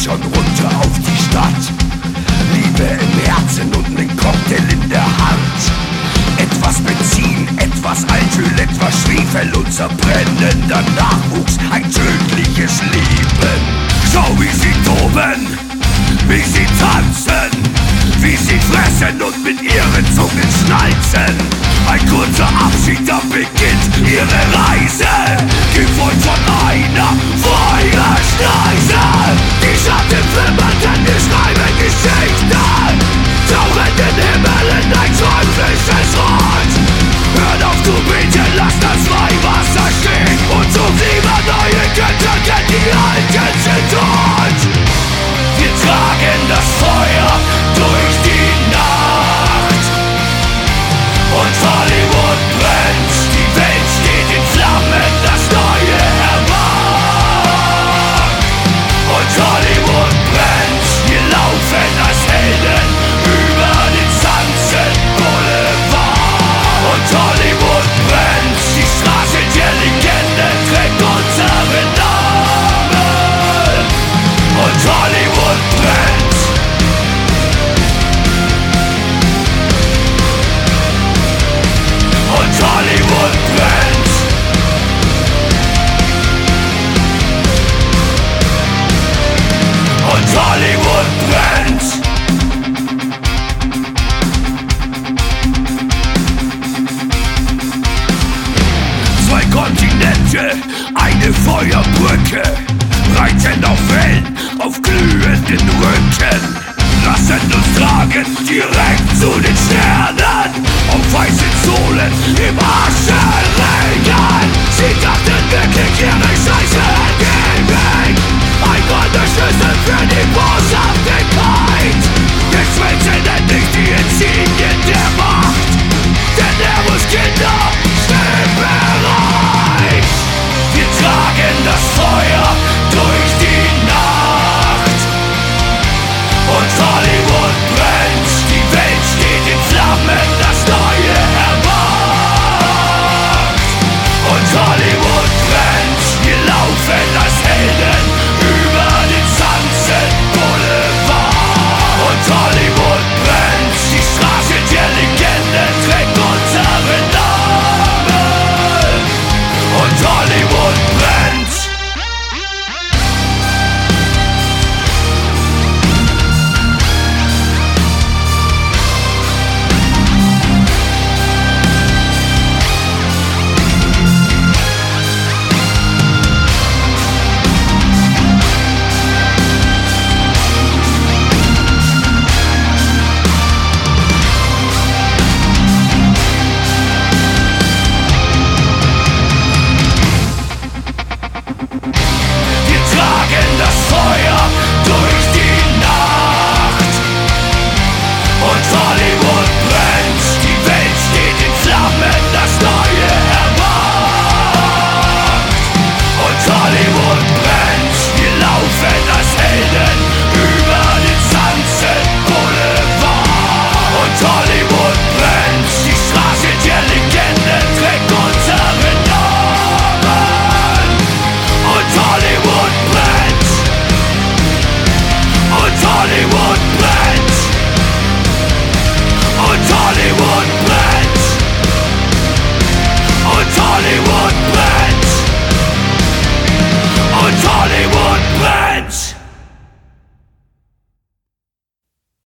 schon runter auf die Stadt. Liebe im Herzen und nen Cocktail in der Hand. Etwas Benzin, etwas Altöl, etwas Schwefel, unser brennender Nachwuchs, ein tödliches Leben. Schau, wie sie toben, wie sie tanzen, wie sie fressen und mit ihren Zungen schnalzen. Ein kurzer Abschied, da beginnt ihre Reise, gefolgt von einer Feuerschneise. Die Schatten flimmern, denn wir schreiben Geschichten, tauchen den Himmel in ein teuflisches Rad. Hört auf zu beten, lass das Weihwasser stehen und such lieber neue Götter, denn die alten sind tot. Wir tragen das Feuer durch die Nacht und Hollywood brennt, die Welt steht in Flammen, das Neue erwacht. Und Hollywood brennt, wir laufen als Helden über den Sunset Boulevard. Und Hollywood brennt, die Straße der Legende trägt unseren Namen. Und Hollywood brennt. Und Hollywood brennt. Und Hollywood brennt. Zwei Kontinente, eine Feuerbrücke, reiten auf Wellen, auf glühenden Rücken. Lassen uns tragen, direkt zu den Sternen, auf weißen Sohlen im Aschenregen. Sie dachten wirklich, ihre Scheiße entgegen. Ein goldener Schlüssel für die Boshaftigkeit. Wir schmelzen endlich die Insignien